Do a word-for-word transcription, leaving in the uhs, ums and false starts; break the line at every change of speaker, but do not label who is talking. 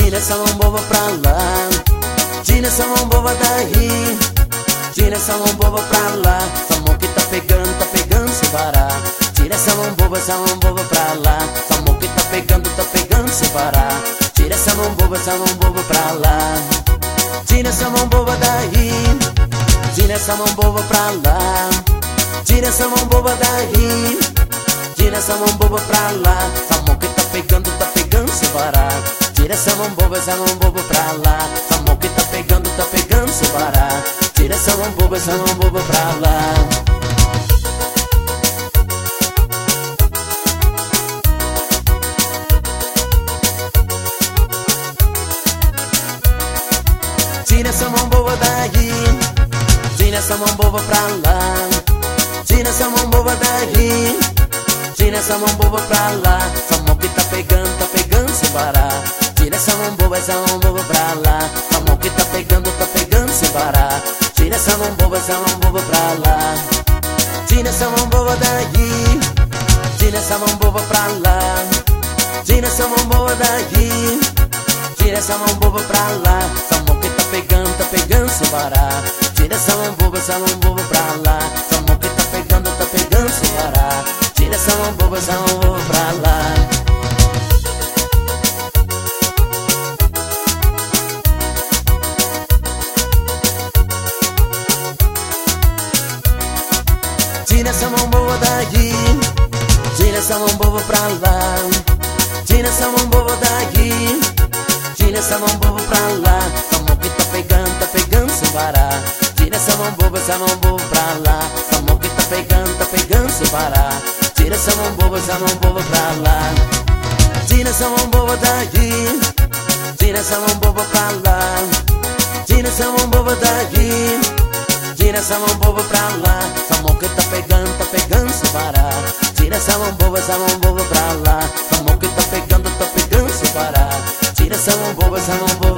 Tira essa mão boba pra lá, tira essa mão boba daí, tira essa mão boba pra lá. Essa mão que tá pegando, tá pegando sem parar. Tira essa mão boba, essa mão boba pra lá. Essa mão que tá pegando, tá pegando sem parar. Tira essa mão boba, essa mão boba pra lá. Tira essa mão boba daí, tira essa mão boba pra lá. Tira essa mão boba daí, tira essa mão boba pra lá. Essa mão que tá pegando, tá pegando sem parar. Tira essa mão boba, essa mão boba pra lá. Essa mão que tá pegando, tá pegando sem parar. Tira essa mão boba, essa mão boba pra lá. Tira essa mão boba daí, tira essa mão boba pra lá. Tira essa mão boba daí, tira essa mão boba pra lá. Essa mão que tá pegando, tá pegando sem parar. Tira essa mão boba, essa mão boba pra lá. Essa mão que tá pegando, tá pegando sem parar. Tira essa mão boba, essa mão boba pra lá. Tira essa mão boba daí, tira essa mão boba pra lá. Tira essa mão boba daí, tira essa mão boba pra lá. Essa mão que tá pegando, tá pegando sem parar. Tira essa mão boba, essa mão boba pra lá. Essa mão que tá pegando, tá pegando sem parar. Tira essa mão boba, essa mão boba pra lá. Tira essa mão boba daí, tira essa mão boba pra lá. Tira essa mão boba daí, tira essa mão boba pra lá. Essa mão que tá pegando, tá pegando sem parar. Tira essa mão boba, essa mão boba pra lá. Essa mão que tá pegando, tá pegando sem parar. Tira essa mão boba, essa mão boba pra lá. Tira essa mão boba daí, tira essa mão boba pra lá. Tira essa mão boba daí, tira essa mão boba pra lá. Essa mão que tá pegando, tá pegando sem parar. Tira essa mão boba, essa mão boba pra lá. Essa mão que tá pegando, tá pegando sem parar. Tira essa mão boba, essa mão boba